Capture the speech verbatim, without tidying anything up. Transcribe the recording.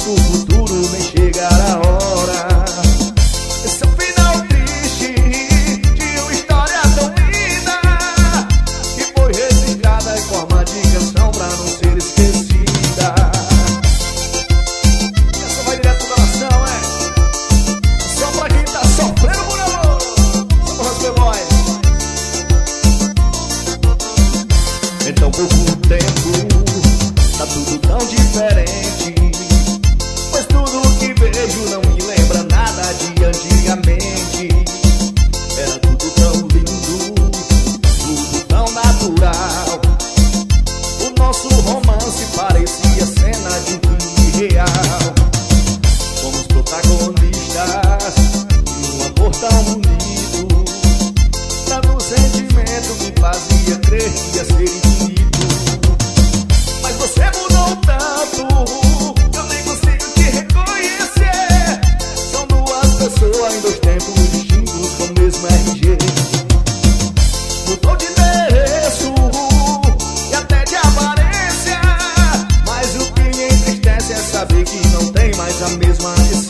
do futuro nem chegar a hora. Esse é o final triste de uma história tão linda, que foi registrada em forma de canção pra não ser esquecida. Essa vai direto do coração, é? Só pra quem tá sofrendo por amor. Só pra os boys. Em tão pouco tempo tá tudo tão diferente, pois tudo que vejo não me lembra nada de antigamente. Era tudo tão lindo, tudo tão natural. O nosso romance parecia cena de um filme real. Somos protagonistas de um amor tão bonito, tanto sentimento me fazia crer que ia ser infinito. Mas você mudou tanto, eu nem consigo te reconhecer. São duas pessoas em dois tempos distintos com o mesmo R G. Mudou de endereço e até de aparência, mas o que me entristece é saber que não tem mais a mesma essência.